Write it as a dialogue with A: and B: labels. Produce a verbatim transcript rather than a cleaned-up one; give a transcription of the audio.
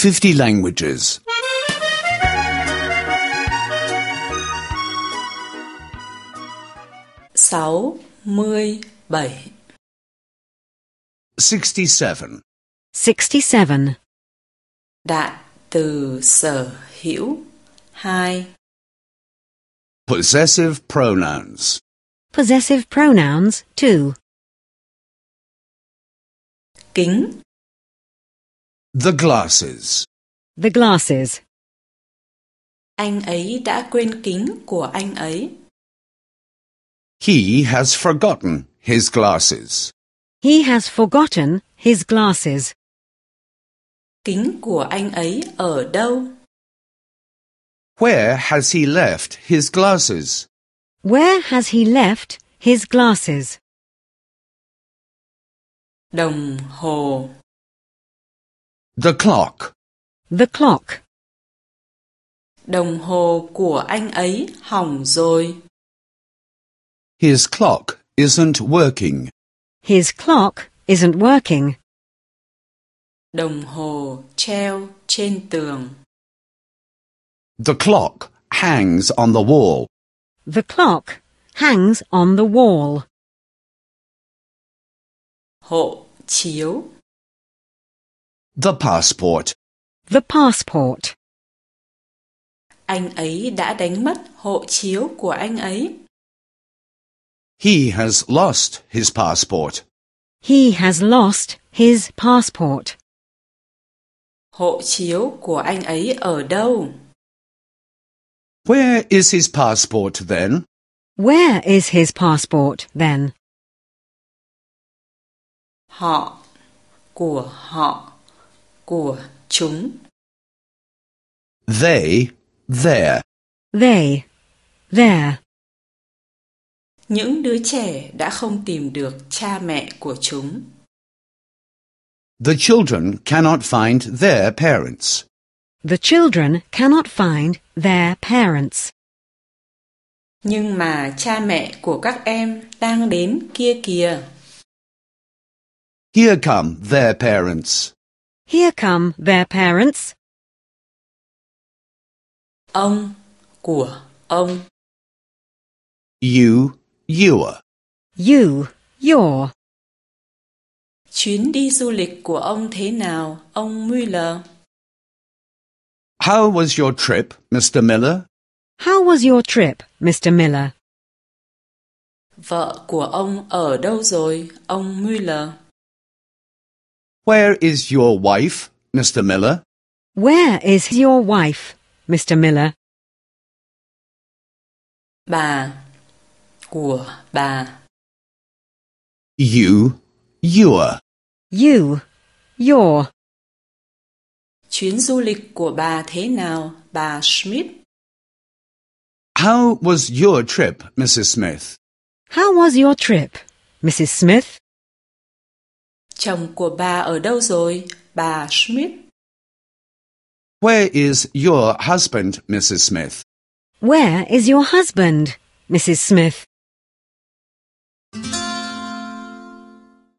A: fifty languages.
B: sáu mươi bảy.
A: sixty-seven.
C: sixty-seven.
B: Đại từ sở hữu hai.
A: Possessive pronouns.
C: Possessive pronouns two.
B: Kính,
A: The glasses.
C: The glasses.
B: anh ấy đã quên kính của anh ấy.
A: He has forgotten his glasses.
C: He has forgotten his glasses.
B: Kính của anh ấy ở đâu?
A: Where has he left his glasses?
C: Where has he left his glasses?
B: Đồng hồ,
A: The clock.
C: The clock.
B: đồng hồ của anh ấy hỏng rồi.
A: His clock isn't working.
C: His clock isn't working.
B: Đồng hồ treo trên tường.
A: The clock hangs on the wall.
C: The clock hangs on the wall.
B: Hộ chiếu,
A: The passport.
C: The passport.
B: anh ấy đã đánh mất hộ chiếu của anh ấy.
A: He has lost his passport.
C: He has lost his passport.
B: Hộ chiếu của anh ấy ở đâu?
A: Where is his passport then?
C: Where is his passport then?
B: Họ, của họ, của chúng.
A: They, their.
C: They, their.
B: Những đứa trẻ đã không tìm được cha mẹ của chúng.
A: The children cannot find their parents.
C: The children cannot find their parents.
B: Nhưng mà cha mẹ của các em đang đến kia kìa.
A: Here come their parents.
C: Here come their parents.
B: Ông, của ông.
A: You, your.
C: You, your.
B: Chuyến đi du lịch của ông thế nào, ông Müller?
A: How was your trip, Mister Miller?
C: How was your trip, Mister Miller?
B: Vợ của ông ở đâu rồi, ông Müller?
A: Where is your wife, Mister Miller?
C: Where is your wife, Mister Miller?
B: Bà, của bà.
A: You, your.
C: You, your.
B: Chuyến du lịch của bà thế nào, bà Schmidt?
A: How was your trip, Missus Smith?
C: How was your trip, Missus Smith?
B: Chồng của bà ở đâu rồi, bà Schmidt?
A: Where is your husband, Missus Smith?
C: Where is your husband, Missus Smith?